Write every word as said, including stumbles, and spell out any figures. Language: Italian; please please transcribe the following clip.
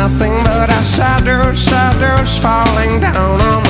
nothing but our shadows, shadows falling down on